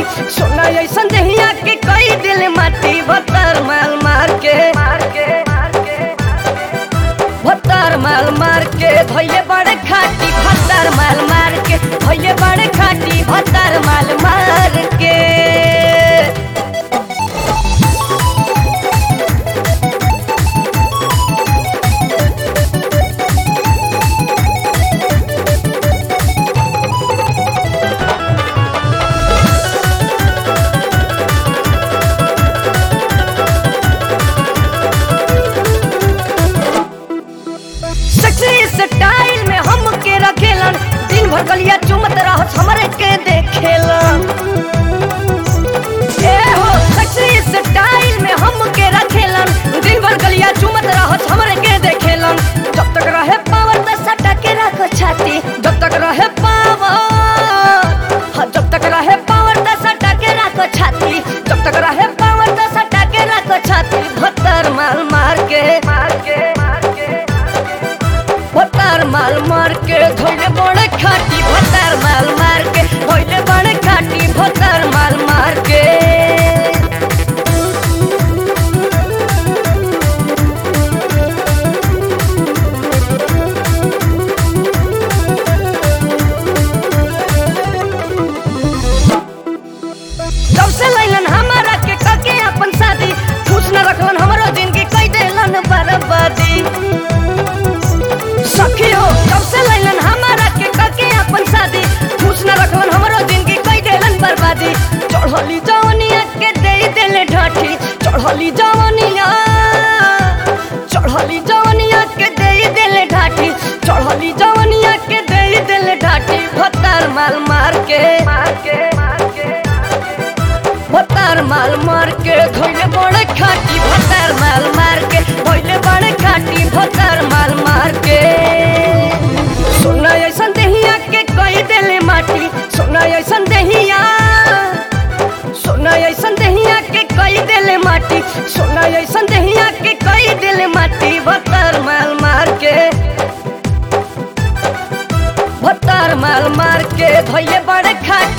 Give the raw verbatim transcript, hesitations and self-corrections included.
सोना ऐसन दहिया के कई दिल माटी भतर माल मार के भतर माल मार के धोइले बड़े खाटी भतर माल मार के धोइले बड़े खाटी भतर माल मार के स्टाइल में हम के रखेलन दिन भर गलिया चुमत रहत हमरे के देखेलन ए हो सेक्सी स्टाइल में हम के रखेलन दिन भर गलिया चुमत रहत हमरे के देखेलन जब तक रहे पावर त सटा के रखो छाती जब तक रहे पावर हां जब तक रहे पावर त सटा के रखो छाती जब तक रहे पावर त सटा के रखो छाती भत्तर माल मार के मार के भत्तर माल मार के धोइले बड़े खाटी भत्तर माल मार के धोइले बड़े खाटी भत्तर माल मार के जब से लैलन हमारा के कके अपन शादी खुश न रखलन हमरो जिंदगी कई देलन बर्बादी सखी हो जब से लैलन हमारा के कके अपन शादी खुश न रखलन हमरो जिंदगी कई देलन बर्बादी चढ़ली जवानिया के दे देले ढाठी चढ़ली जवानिया चढ़ली जवानिया के दे देले ढाठी चढ़ली जवानिया के दे देले ढाठी भत्तर माल मार के मार के भत्तर माल मार के धोइले बड़े खाटी भत्तर माल मार के धोइले बड़े खाटी भत्तर माल मार के सोना ऐसन दहिया के कई देले माटी सोना ऐसन दहिया सोना ऐसन दहिया के कई देले माटी सोना ऐसन दहिया के कई देले माटी भत्तर माल मार के भत्तर माल मार के धोइले बड़े खाटी